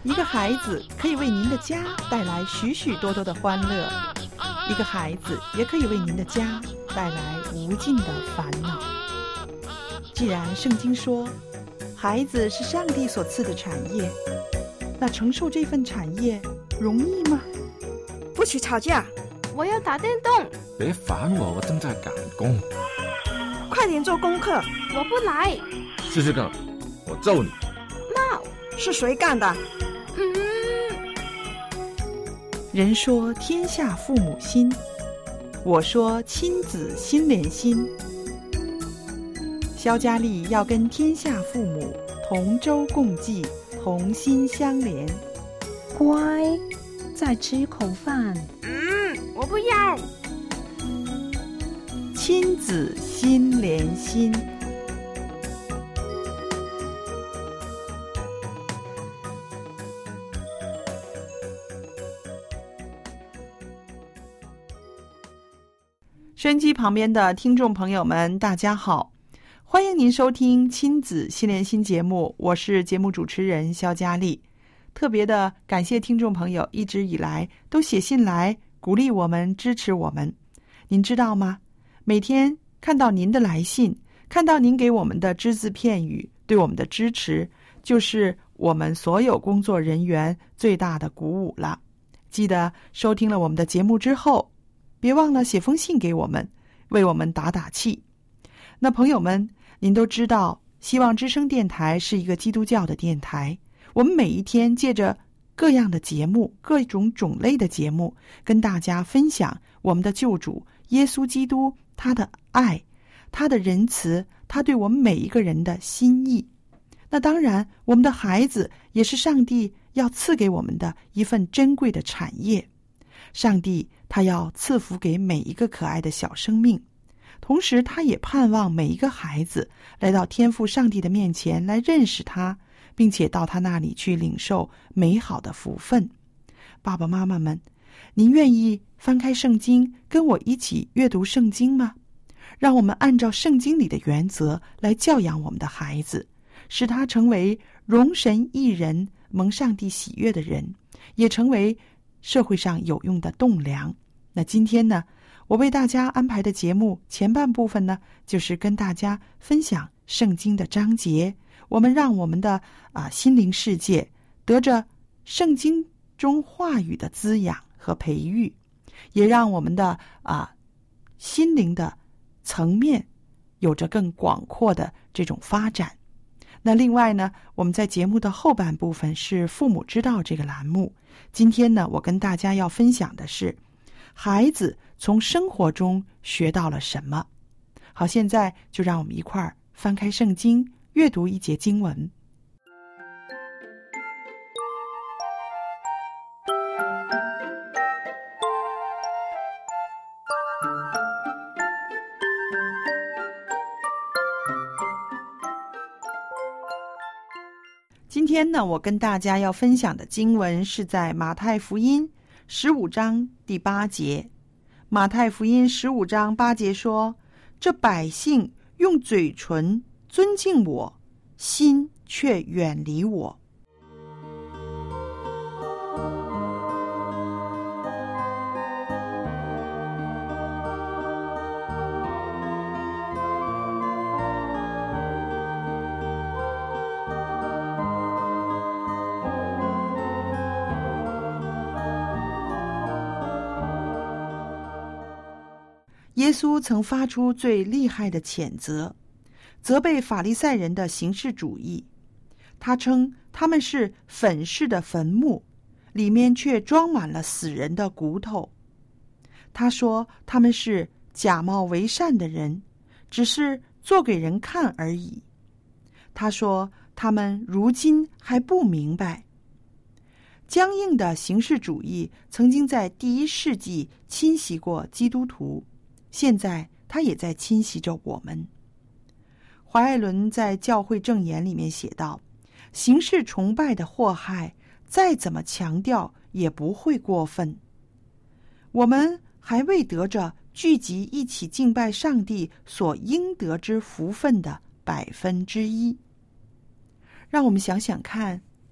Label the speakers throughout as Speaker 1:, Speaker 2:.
Speaker 1: 一个孩子可以为您的家带来许许多多的欢乐，一个孩子也可以为您的家带来无尽的烦恼。既然圣经说孩子是上帝所赐的产业，那承受这份产业容易吗？
Speaker 2: 不许吵架，
Speaker 3: 我要打电动。
Speaker 4: 别烦我，我正在赶工。
Speaker 2: 快点做功课。
Speaker 3: 我不来。
Speaker 4: 试试看，我揍你。
Speaker 3: No。
Speaker 2: 是谁干的？
Speaker 1: 人说天下父母心，我说亲子心连心。肖佳丽要跟天下父母同舟共济，同心相连。
Speaker 5: 乖，再吃一口饭。
Speaker 3: 我不要。
Speaker 1: 亲子心连心。收音机旁边的听众朋友们，大家好，欢迎您收听亲子心连心节目，我是节目主持人肖佳丽。特别的感谢听众朋友一直以来都写信来鼓励我们，支持我们。您知道吗？每天看到您的来信，看到您给我们的只字片语，对我们的支持，就是我们所有工作人员最大的鼓舞了。记得收听了我们的节目之后，别忘了写封信给我们，为我们打打气。那朋友们，您都知道希望之声电台是一个基督教的电台，我们每一天借着各样的节目，各种种类的节目，跟大家分享我们的救主耶稣基督，他的爱，他的仁慈，他对我们每一个人的心意。那当然，我们的孩子也是上帝要赐给我们的一份珍贵的产业。上帝他要赐福给每一个可爱的小生命，同时他也盼望每一个孩子来到天父上帝的面前来认识他，并且到他那里去领受美好的福分。爸爸妈妈们，您愿意翻开圣经跟我一起阅读圣经吗？让我们按照圣经里的原则来教养我们的孩子，使他成为荣神益人、蒙上帝喜悦的人，也成为社会上有用的栋梁。那今天呢，我为大家安排的节目前半部分呢，就是跟大家分享圣经的章节，我们让我们的心灵世界得着圣经中话语的滋养和培育，也让我们的心灵的层面有着更广阔的这种发展。那另外呢，我们在节目的后半部分是父母之道这个栏目。今天呢，我跟大家要分享的是孩子从生活中学到了什么。好，现在就让我们一块儿翻开圣经，阅读一节经文。今天呢，我跟大家要分享的经文是在马太福音15章第8节。马太福音15章8节说：这百姓用嘴唇尊敬我，心却远离我。耶稣曾发出最厉害的谴责，责备法利赛人的形式主义。他称他们是粉饰的坟墓，里面却装满了死人的骨头。他说他们是假冒为善的人，只是做给人看而已。他说他们如今还不明白。僵硬的形式主义曾经在第1世纪侵袭过基督徒，现在他也在侵袭着我们。怀爱伦在教会证言里面写道，形式崇拜的祸害再怎么强调也不会过分。我们还未得着聚集一起敬拜上帝所应得之福分的100%。让我们想想看，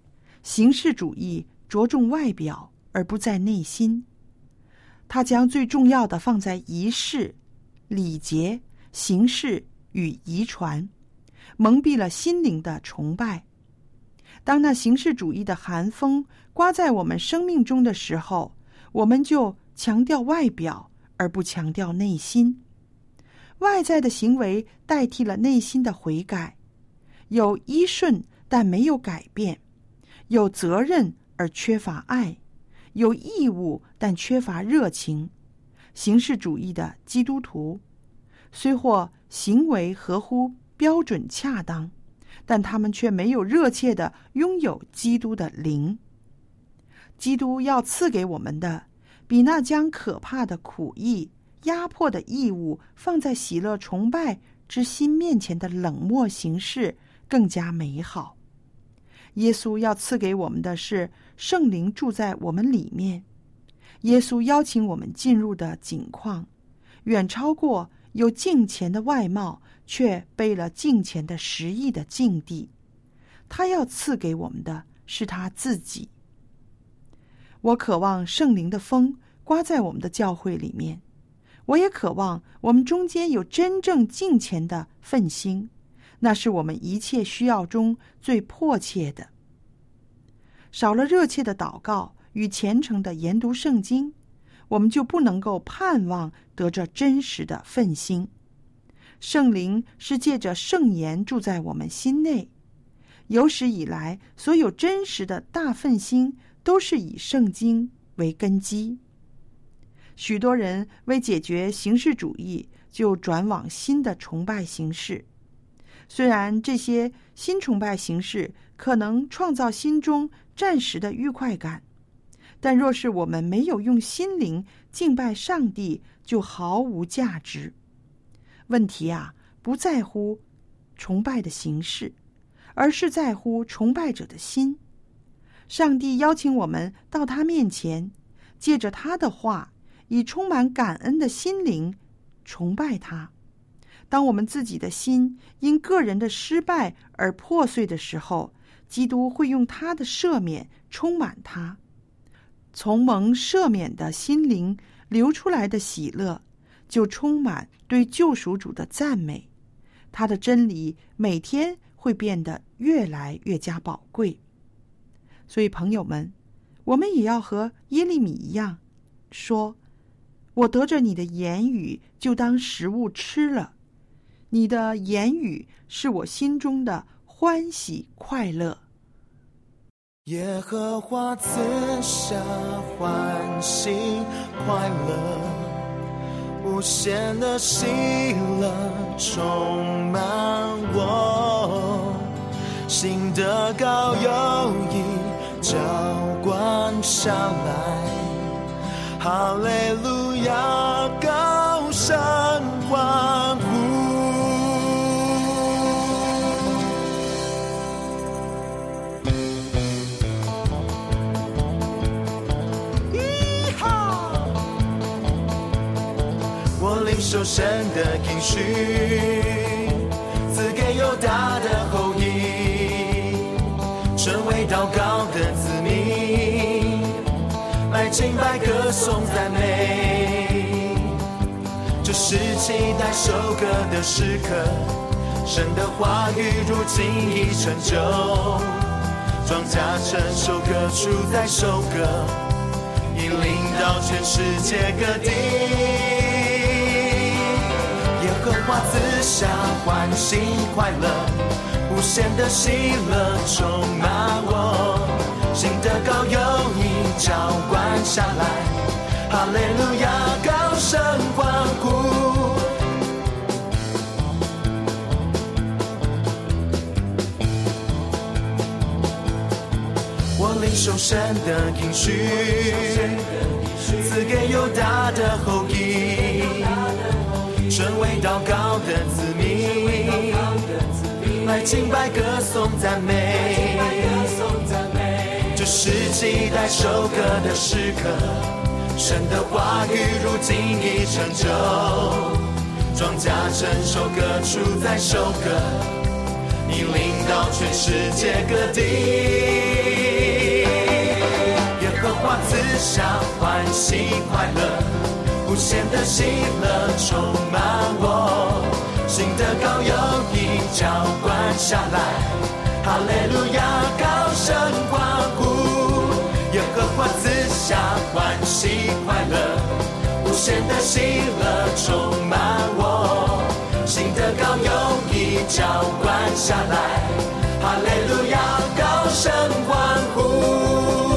Speaker 1: 形式主义着重外表而不在内心，他将最重要的放在仪式、礼节、形式与遗传，蒙蔽了心灵的崇拜。当那形式主义的寒风刮在我们生命中的时候，我们就强调外表而不强调内心。外在的行为代替了内心的悔改，有依顺但没有改变，有责任而缺乏爱，有义务但缺乏热情。形式主义的基督徒虽或行为合乎标准恰当，但他们却没有热切地拥有基督的灵。基督要赐给我们的，比那将可怕的苦役、压迫的义务放在喜乐崇拜之心面前的冷漠形式更加美好。耶稣要赐给我们的是圣灵住在我们里面。耶稣邀请我们进入的境况，远超过有敬虔的外貌却背了敬虔的实意的境地。他要赐给我们的是他自己。我渴望圣灵的风刮在我们的教会里面，我也渴望我们中间有真正敬虔的奋心，那是我们一切需要中最迫切的。少了热切的祷告与虔诚的研读圣经，我们就不能够盼望得着真实的奋心。圣灵是借着圣言住在我们心内，有史以来所有真实的大奋心都是以圣经为根基。许多人为解决形式主义，就转往新的崇拜形式。虽然这些新崇拜形式可能创造心中暂时的愉快感，但若是我们没有用心灵敬拜上帝，就毫无价值。问题不在乎崇拜的形式，而是在乎崇拜者的心。上帝邀请我们到他面前，借着他的话，以充满感恩的心灵崇拜他。当我们自己的心因个人的失败而破碎的时候，基督会用他的赦免充满他。从蒙赦免的心灵流出来的喜乐，就充满对救赎主的赞美。他的真理每天会变得越来越加宝贵。所以朋友们，我们也要和耶利米一样说，我得着你的言语，就当食物吃了。你的言语是我心中的欢喜快乐。
Speaker 6: 耶和华赐下欢喜快乐，无限的喜乐充满我，新的膏油已浇灌下来，哈利路亚，高声欢呼。领受神的应许，赐给犹大的后裔，成为祷告的子民，来敬拜歌颂赞美。这是期待收割的时刻，神的话语如今已成就，庄稼成熟，各处在收割，引领到全世界各地。耶和华赐下欢喜快乐，无限的喜乐充满我，新的膏油已浇灌下来，哈利路亚，高声欢呼。我领受神的应许，赐给犹大的后裔，成为祷告的子民，来敬拜歌颂赞美。这是期待收割的时刻，神的话语如今已成就，庄稼成熟，各处在收割，你领到全世界各地。 祥，欢喜快乐，无限的喜乐充满我，新的高有一浇灌下来，哈利路亚，高声欢呼，耶和华赐下欢喜快乐，无限的喜乐充满我，新的高有一浇灌下来，哈利路亚，高声欢呼。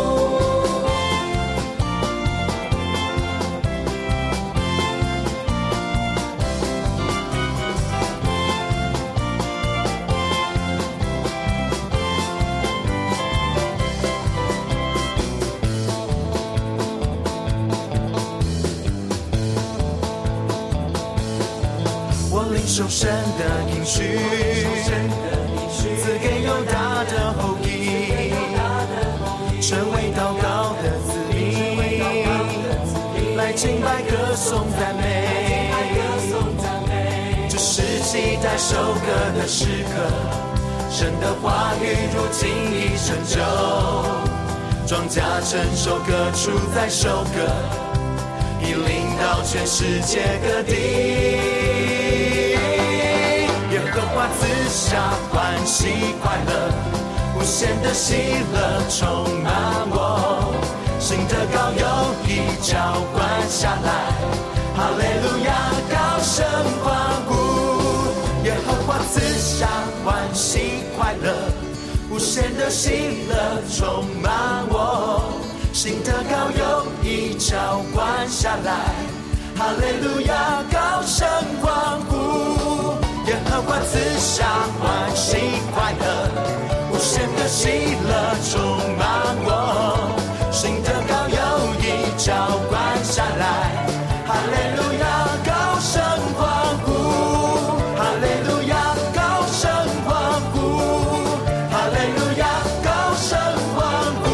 Speaker 6: 受神的应许，赐给犹大的后裔，成为祷告的子民，来敬拜歌颂赞美，这是期待收割的时刻，神的话语如今已成就，庄稼成熟，各处在收割，已临到全世界各地。耶和华赐下欢喜快乐，无限的喜乐充满我，新的高有一浇灌下来，哈利路亚，高声欢呼。耶和华赐下欢喜快乐，无限的喜乐充满我，新的高有一浇灌下来，哈利路亚，高声欢呼。耶和华赐下欢喜快乐，无限的喜乐充满我，新的高有一浇灌下来，哈利路亚，高声欢呼，哈利路亚，高声欢呼，哈利路亚，高声欢呼，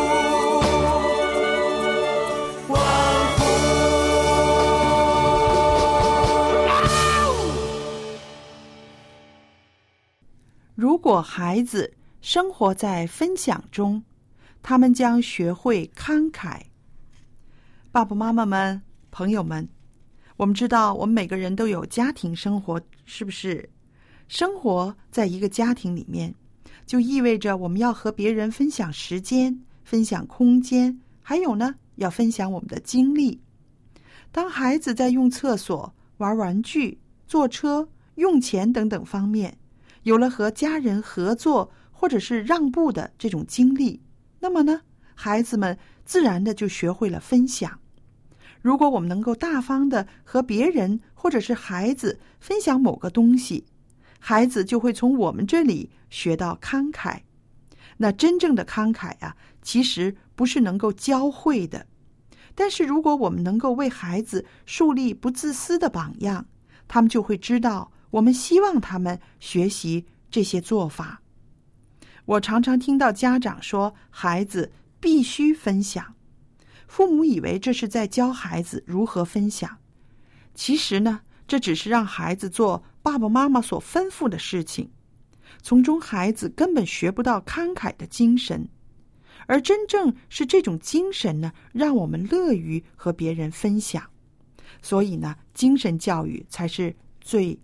Speaker 6: 欢呼。
Speaker 1: 如果孩子生活在分享中，他们将学会慷慨。爸爸妈妈们、朋友们，我们知道我们每个人都有家庭生活，是不是？生活在一个家庭里面，就意味着我们要和别人分享时间、分享空间，还有呢，要分享我们的经历。当孩子在用厕所、玩玩具、坐车、用钱等等方面有了和家人合作或者是让步的这种经历，那么呢，孩子们自然的就学会了分享。如果我们能够大方的和别人或者是孩子分享某个东西，孩子就会从我们这里学到慷慨。那真正的慷慨啊，其实不是能够教会的，但是如果我们能够为孩子树立不自私的榜样，他们就会知道我们希望他们学习这些做法。我常常听到家长说孩子必须分享，父母以为这是在教孩子如何分享，其实呢，这只是让孩子做爸爸妈妈所吩咐的事情，从中孩子根本学不到慷慨的精神，而真正是这种精神呢，让我们乐于和别人分享。所以呢，精神教育才是最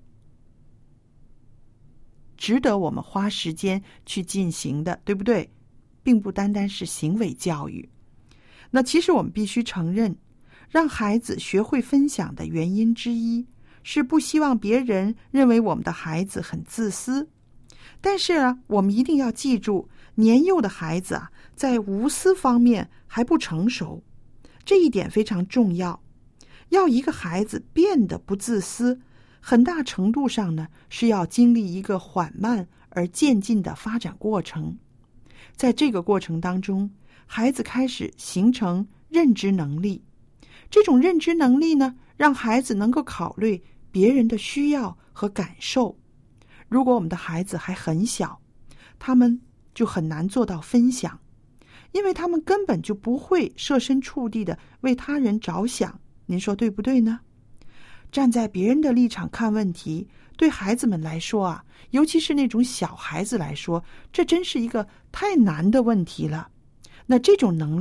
Speaker 1: 值得我们花时间去进行的，对不对？并不单单是行为教育。那其实我们必须承认，让孩子学会分享的原因之一是不希望别人认为我们的孩子很自私。但是呢，我们一定要记住，年幼的孩子啊，在无私方面还不成熟，这一点非常重要。要一个孩子变得不自私，很大程度上呢，是要经历一个缓慢而渐进的发展过程。在这个过程当中，孩子开始形成认知能力。这种认知能力呢，让孩子能够考虑别人的需要和感受。如果我们的孩子还很小，他们就很难做到分享，因为他们根本就不会设身处地的为他人着想。您说对不对呢？站在别人的立场看问题，对孩子们来说啊，尤其是那种小孩子来说，这真是一个太难的问题了。那这种能力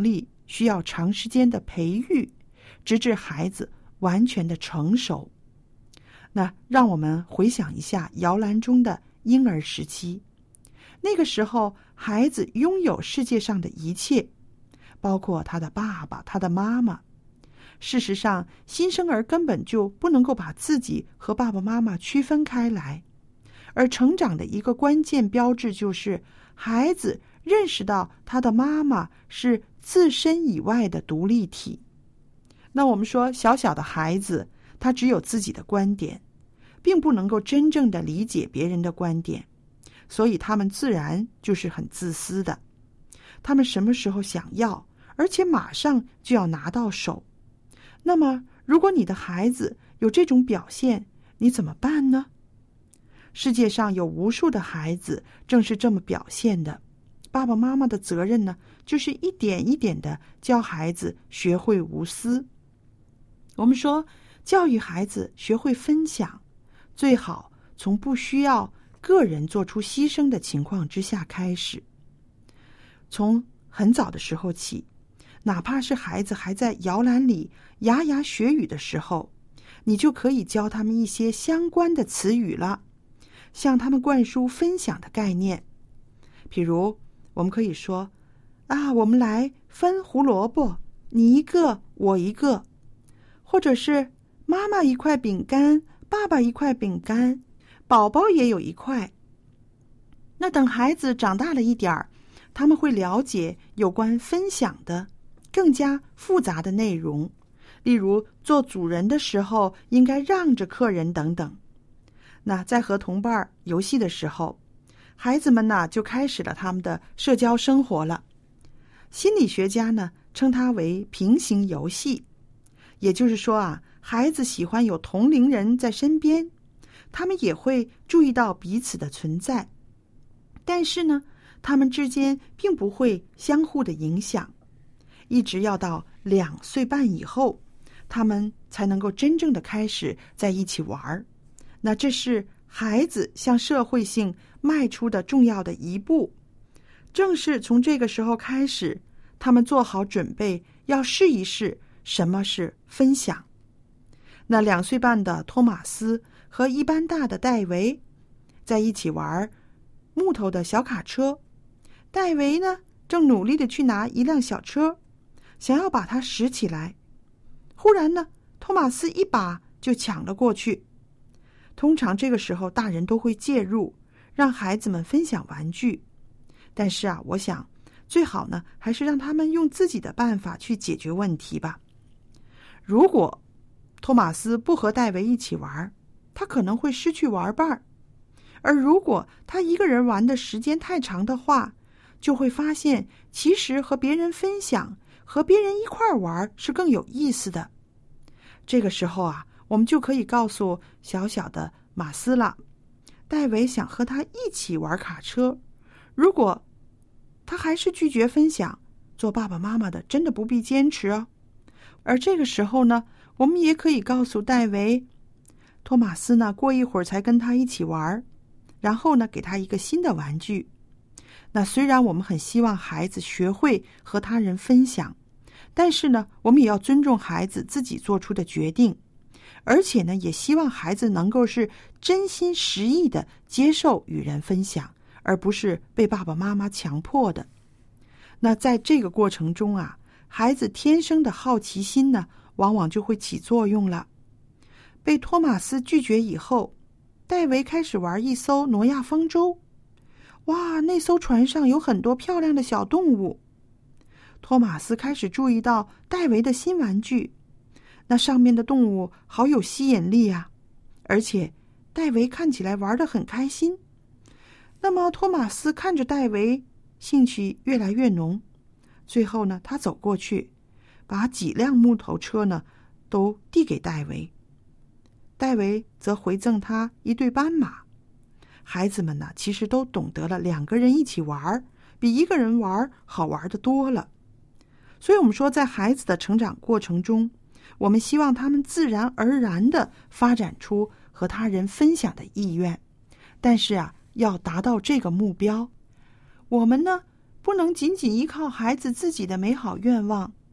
Speaker 1: 需要长时间的培育，直至孩子完全的成熟。那让我们回想一下摇篮中的婴儿时期，那个时候孩子拥有世界上的一切，包括他的爸爸、他的妈妈。事实上，新生儿根本就不能够把自己和爸爸妈妈区分开来，而成长的一个关键标志就是孩子认识到他的妈妈是自身以外的独立体。那我们说小小的孩子，他只有自己的观点，并不能够真正的理解别人的观点，所以他们自然就是很自私的。他们什么时候想要，而且马上就要拿到手。那么如果你的孩子有这种表现，你怎么办呢？世界上有无数的孩子正是这么表现的。爸爸妈妈的责任呢，就是一点一点的教孩子学会无私。我们说教育孩子学会分享，最好从不需要个人做出牺牲的情况之下开始。从很早的时候起，哪怕是孩子还在摇篮里牙牙学语的时候，你就可以教他们一些相关的词语了，向他们灌输分享的概念。比如我们可以说我们来分胡萝卜，你一个我一个，或者是妈妈一块饼干，爸爸一块饼干，宝宝也有一块。那等孩子长大了一点儿，他们会了解有关分享的更加复杂的内容，例如做主人的时候应该让着客人等等。那在和同伴游戏的时候，孩子们呢就开始了他们的社交生活了。心理学家呢称它为平行游戏，也就是说孩子喜欢有同龄人在身边，他们也会注意到彼此的存在，但是呢他们之间并不会相互的影响，一直要到2岁半以后，他们才能够真正的开始在一起玩。那这是孩子向社会性迈出的重要的一步。正是从这个时候开始，他们做好准备，要试一试什么是分享。那2岁半的托马斯和1般大的戴维在一起玩木头的小卡车，戴维呢正努力的去拿一辆小车，想要把它拾起来。忽然呢，托马斯一把就抢了过去。通常这个时候大人都会介入，让孩子们分享玩具。但是我想最好呢还是让他们用自己的办法去解决问题吧。如果托马斯不和戴维一起玩，他可能会失去玩伴，而如果他一个人玩的时间太长的话，就会发现其实和别人分享，和别人一块玩是更有意思的。这个时候我们就可以告诉小小的马斯了，戴维想和他一起玩卡车，如果他还是拒绝分享，做爸爸妈妈的真的不必坚持哦。而这个时候呢，我们也可以告诉戴维，托马斯呢过一会儿才跟他一起玩，然后呢给他一个新的玩具。那虽然我们很希望孩子学会和他人分享，但是呢我们也要尊重孩子自己做出的决定，而且呢也希望孩子能够是真心实意的接受与人分享，而不是被爸爸妈妈强迫的。那在这个过程中孩子天生的好奇心呢往往就会起作用了。被托马斯拒绝以后，戴维开始玩一艘挪亚方舟。哇，那艘船上有很多漂亮的小动物。托马斯开始注意到戴维的新玩具，那上面的动物好有吸引力而且戴维看起来玩得很开心。那么托马斯看着戴维，兴趣越来越浓。最后呢，他走过去，把几辆木头车呢都递给戴维。戴维则回赠他一对斑马。孩子们呢，其实都懂得了2个人一起玩比1个人玩好玩的多了。所以我们说，在孩子的成长过程中，我们希望他们自然而然地发展出和他人分享的意愿。但是要达到这个目标，我们呢不能仅仅依靠孩子自己的美好愿望，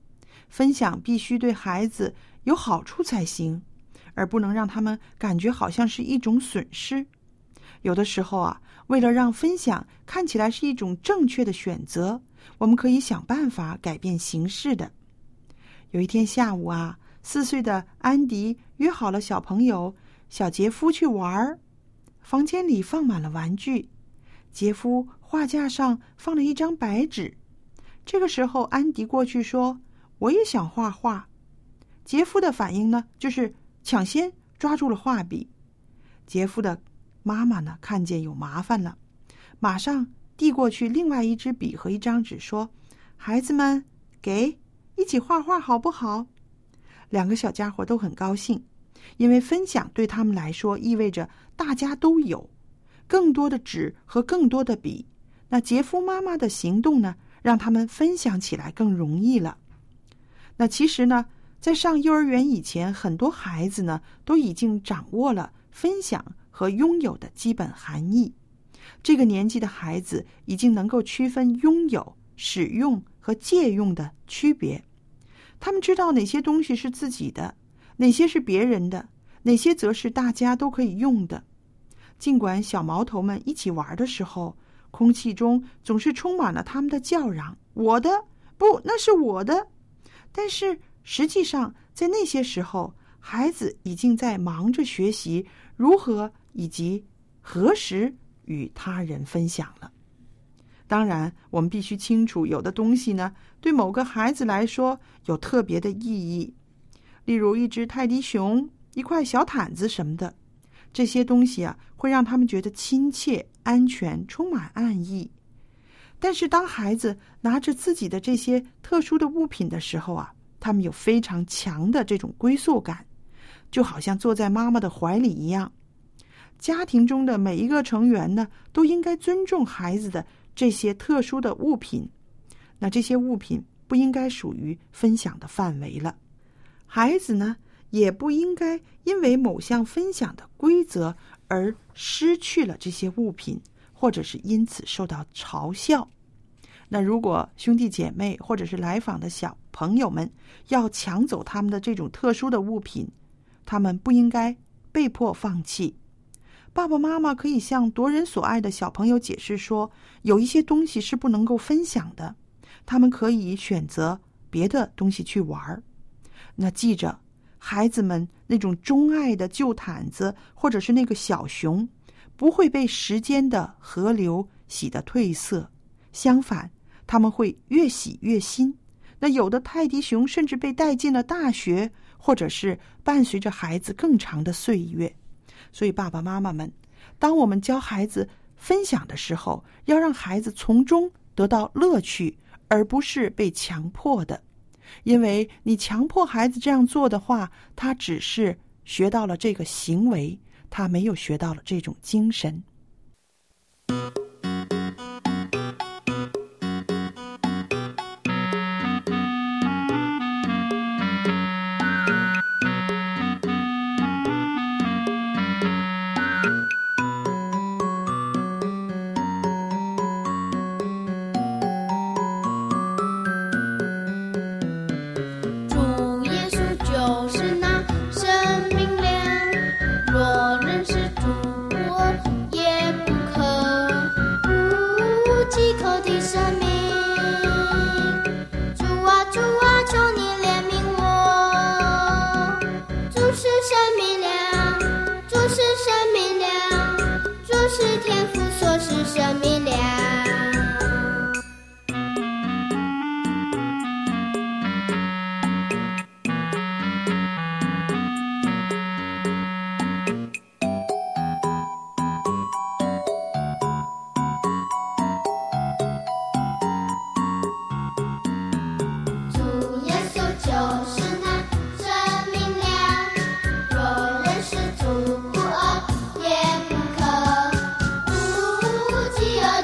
Speaker 1: 分享必须对孩子有好处才行，而不能让他们感觉好像是一种损失。有的时候啊，为了让分享看起来是一种正确的选择，我们可以想办法改变形式的。有一天下午啊，4岁的安迪约好了小朋友小杰夫去玩。房间里放满了玩具，杰夫画架上放了一张白纸。这个时候安迪过去说，我也想画画。杰夫的反应呢，就是抢先抓住了画笔。杰夫的妈妈呢，看见有麻烦了，马上递过去另外一支笔和一张纸，说，孩子们，一起画画好不好？2个小家伙都很高兴，因为分享对他们来说意味着大家都有更多的纸和更多的笔。那杰夫妈妈的行动呢，让他们分享起来更容易了。那其实呢，在上幼儿园以前，很多孩子呢都已经掌握了分享和拥有的基本含义。这个年纪的孩子已经能够区分拥有、使用和借用的区别。他们知道哪些东西是自己的，哪些是别人的，哪些则是大家都可以用的。尽管小毛头们一起玩的时候，空气中总是充满了他们的叫嚷，我的，不，那是我的。但是实际上在那些时候，孩子已经在忙着学习如何以及何时与他人分享了。当然我们必须清楚，有的东西呢，对某个孩子来说有特别的意义，例如一只泰迪熊、一块小毯子什么的。这些东西啊，会让他们觉得亲切、安全、充满爱意。但是当孩子拿着自己的这些特殊的物品的时候啊，他们有非常强的这种归宿感，就好像坐在妈妈的怀里一样。家庭中的每一个成员呢，都应该尊重孩子的这些特殊的物品。那这些物品不应该属于分享的范围了。孩子呢，也不应该因为某项分享的规则而失去了这些物品，或者是因此受到嘲笑。那如果兄弟姐妹或者是来访的小朋友们要抢走他们的这种特殊的物品，他们不应该被迫放弃。爸爸妈妈可以向夺人所爱的小朋友解释说，有一些东西是不能够分享的，他们可以选择别的东西去玩。那记着，孩子们那种钟爱的旧毯子或者是那个小熊，不会被时间的河流洗得褪色，相反，他们会越洗越新。那有的泰迪熊甚至被带进了大学，或者是伴随着孩子更长的岁月。所以爸爸妈妈们，当我们教孩子分享的时候，要让孩子从中得到乐趣，而不是被强迫的。因为你强迫孩子这样做的话，他只是学到了这个行为，他没有学到了这种精神。
Speaker 7: 饥饿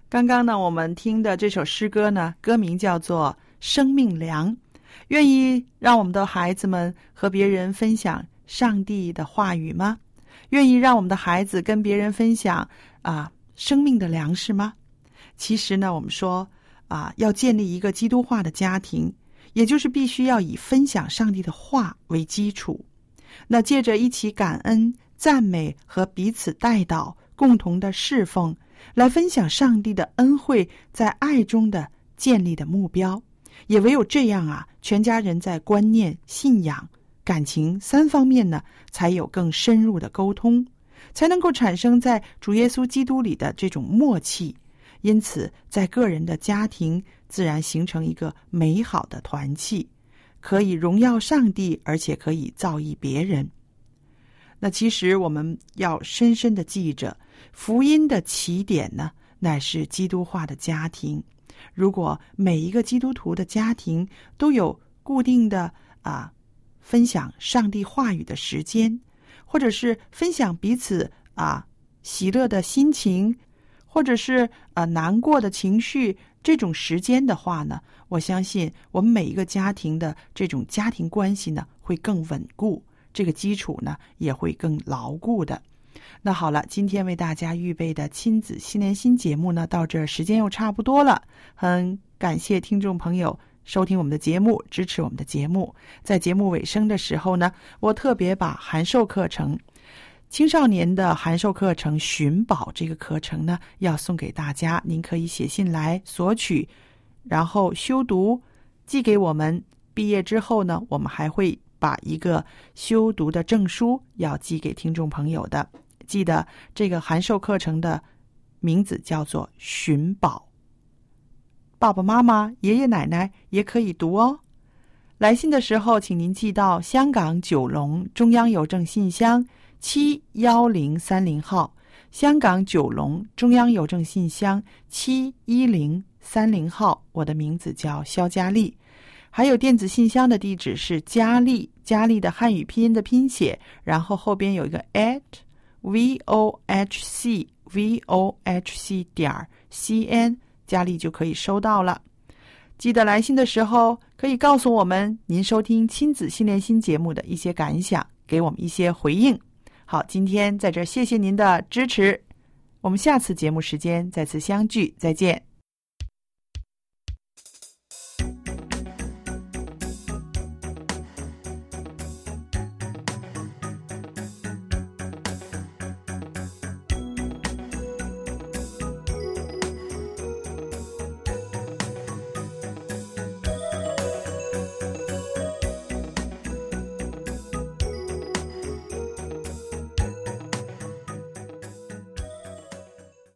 Speaker 1: 刚刚呢，我们听的这首诗歌呢，歌名叫做《生命粮》，愿意让我们的孩子们和别人分享上帝的话语吗？愿意让我们的孩子跟别人分享生命的粮食吗？其实呢，我们说要建立一个基督化的家庭，也就是必须要以分享上帝的话为基础。那借着一起感恩、赞美和彼此代祷，共同的侍奉，来分享上帝的恩惠在爱中的建立的目标。也唯有这样全家人在观念、信仰、感情3方面呢，才有更深入的沟通，才能够产生在主耶稣基督里的这种默契。因此在个人的家庭自然形成一个美好的团契，可以荣耀上帝，而且可以造诣别人。那其实我们要深深的记着，福音的起点呢，乃是基督化的家庭。如果每一个基督徒的家庭都有固定的分享上帝话语的时间，或者是分享彼此喜乐的心情，或者是难过的情绪，这种时间的话呢，我相信我们每一个家庭的这种家庭关系呢会更稳固，这个基础呢也会更牢固的。那好了，今天为大家预备的亲子心连心节目呢，到这儿时间又差不多了。很感谢听众朋友收听我们的节目，支持我们的节目。在节目尾声的时候呢，我特别把函授课程青少年的函授课程寻宝这个课程呢要送给大家，您可以写信来索取，然后修读寄给我们。毕业之后呢，我们还会把一个修读的证书要寄给听众朋友的。记得这个函授课程的名字叫做寻宝，爸爸妈妈、爷爷奶奶也可以读哦。来信的时候请您寄到香港九龙中央邮政信箱71030号，香港九龙中央邮政信箱71030号，我的名字叫肖佳丽。还有电子信箱的地址是佳丽的汉语拼音的拼写，然后后边有一个 @vohc.cn， 佳丽就可以收到了。记得来信的时候可以告诉我们您收听亲子心连心节目的一些感想，给我们一些回应。好，今天在这儿谢谢您的支持，我们下次节目时间再次相聚，再见。